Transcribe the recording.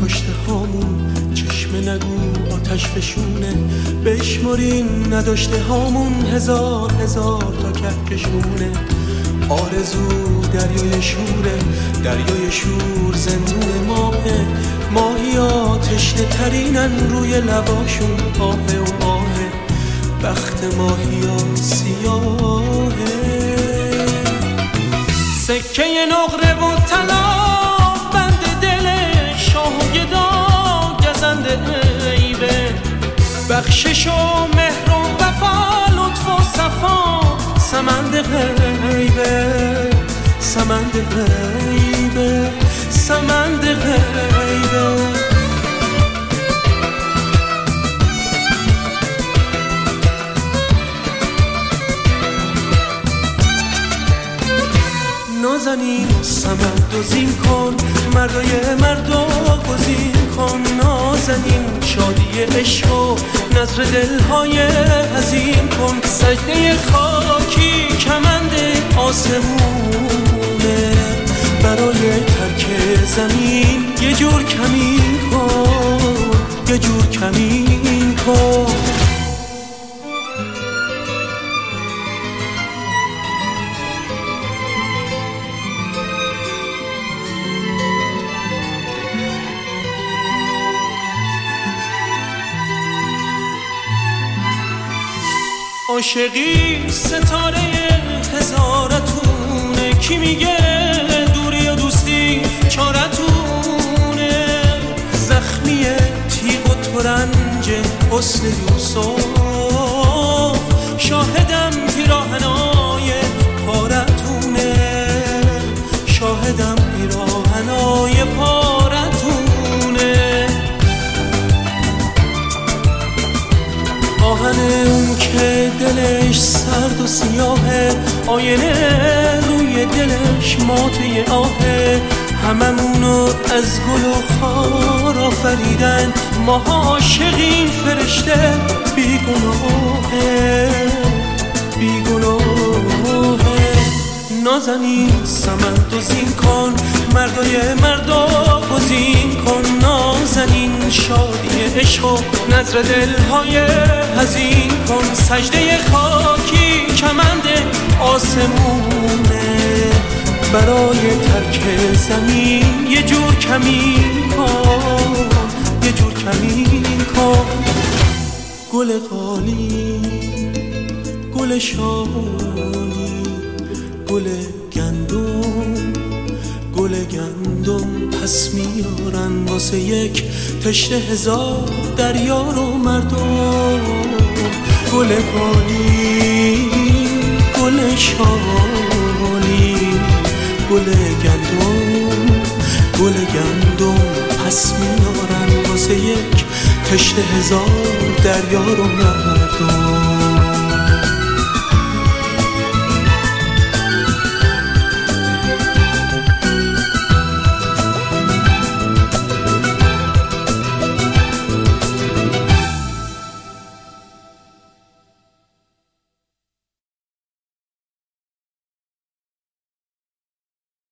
کشته هامون، چشم نگو آتش فشونه، بشمرین نداشته هامون هزار هزار تا کهکشونه. آرزو دریای شوره، دریای شور زندون ماهه، ماهیا تشنه ترینن روی لباشون آهه و آهه، بخت ماهیا سیاهه. سکه نقره و طلا بند دل شاه و گدا گزنده عیبه، بخشش و مهر و وفا لطف و صفا سمند غیبه، سمند غیبه، سمند غیبه. نازنین سمند و زین کن، مردای مردا گزین کن. نازنین شادی عشق و نظر دلهای حزین کن. سجده خاکی کمند آسمونه، برای ترک زمین یه جور کمین کن، یه جور کمین کن. عاشقی ستاره هزارتونه، کی میگه دوری و دوستی چارتونه. زخمی تیغ و ترنج حسن یوسف، شاهدم پیراهنای پارتونه، شاهدم پیراهنای پارتونه. آهن اون که دلش سرد و سیاهه، آینه روی دلش ماته آهه. هممونو از گل و خار آفریدن، ما عاشقیم فرشته بیگناهه، بیگناهه. نازنین سمند و زین کن، مردای مردا گزین کن. نازنین شادی عشق و نظر دلهای حزین کن. سجده خاکی کمند آسمونه، برای ترک زمین یه جور کمین کن، یه جور کمین کن. گل قالی، گل شالی، گل گندم، گل گندم پس میارن واسه یک تشنه هزار دریا رو مردم. گل قالی، گل شالی، گل گندم، گل گندم پس میارن واسه یک تشنه هزار دریا رو مردم.